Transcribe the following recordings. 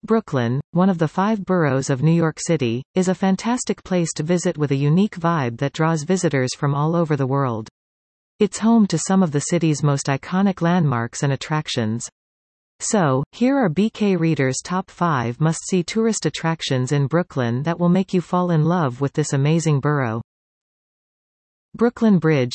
Brooklyn, one of the 5 boroughs of New York City, is a fantastic place to visit with a unique vibe that draws visitors from all over the world. It's home to some of the city's most iconic landmarks and attractions. So, here are BK Reader's top 5 must-see tourist attractions in Brooklyn that will make you fall in love with this amazing borough. Brooklyn Bridge.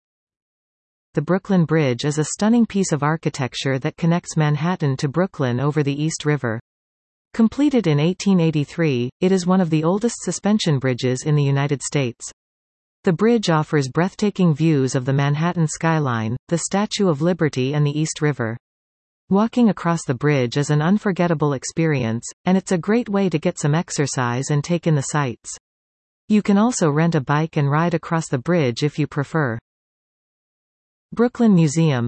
The Brooklyn Bridge is a stunning piece of architecture that connects Manhattan to Brooklyn over the East River. Completed in 1883, it is one of the oldest suspension bridges in the United States. The bridge offers breathtaking views of the Manhattan skyline, the Statue of Liberty and the East River. Walking across the bridge is an unforgettable experience, and it's a great way to get some exercise and take in the sights. You can also rent a bike and ride across the bridge if you prefer. Brooklyn Museum.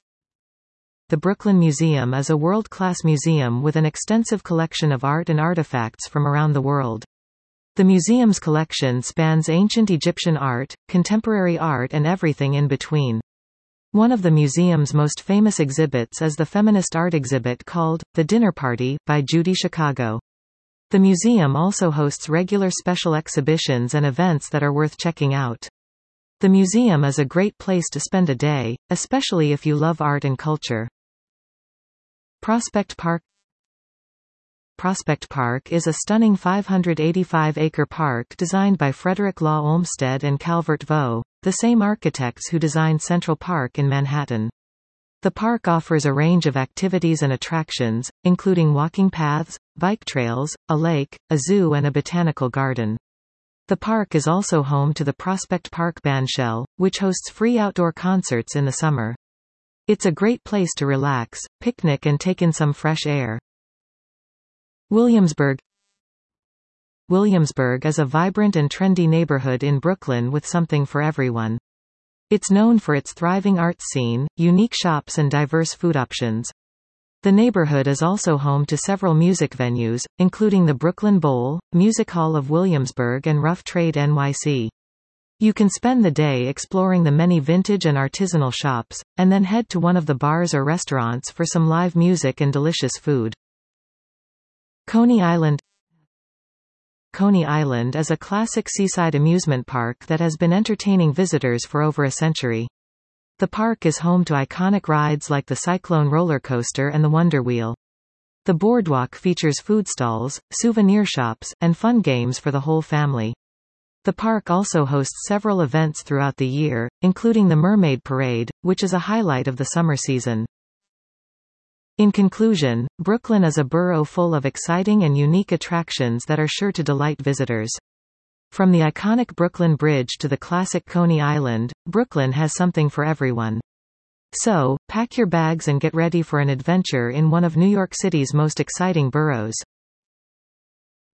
The Brooklyn Museum is a world-class museum with an extensive collection of art and artifacts from around the world. The museum's collection spans ancient Egyptian art, contemporary art and everything in between. One of the museum's most famous exhibits is the feminist art exhibit called The Dinner Party by Judy Chicago. The museum also hosts regular special exhibitions and events that are worth checking out. The museum is a great place to spend a day, especially if you love art and culture. Prospect Park. Prospect Park is a stunning 585-acre park designed by Frederick Law Olmsted and Calvert Vaux, the same architects who designed Central Park in Manhattan. The park offers a range of activities and attractions, including walking paths, bike trails, a lake, a zoo and a botanical garden. The park is also home to the Prospect Park Bandshell, which hosts free outdoor concerts in the summer. It's a great place to relax, picnic and take in some fresh air. Williamsburg. Williamsburg is a vibrant and trendy neighborhood in Brooklyn with something for everyone. It's known for its thriving arts scene, unique shops and diverse food options. The neighborhood is also home to several music venues, including the Brooklyn Bowl, Music Hall of Williamsburg and Rough Trade NYC. You can spend the day exploring the many vintage and artisanal shops, and then head to one of the bars or restaurants for some live music and delicious food. Coney Island. Coney Island is a classic seaside amusement park that has been entertaining visitors for over a century. The park is home to iconic rides like the Cyclone roller coaster and the Wonder Wheel. The boardwalk features food stalls, souvenir shops, and fun games for the whole family. The park also hosts several events throughout the year, including the Mermaid Parade, which is a highlight of the summer season. In conclusion, Brooklyn is a borough full of exciting and unique attractions that are sure to delight visitors. From the iconic Brooklyn Bridge to the classic Coney Island, Brooklyn has something for everyone. So, pack your bags and get ready for an adventure in one of New York City's most exciting boroughs.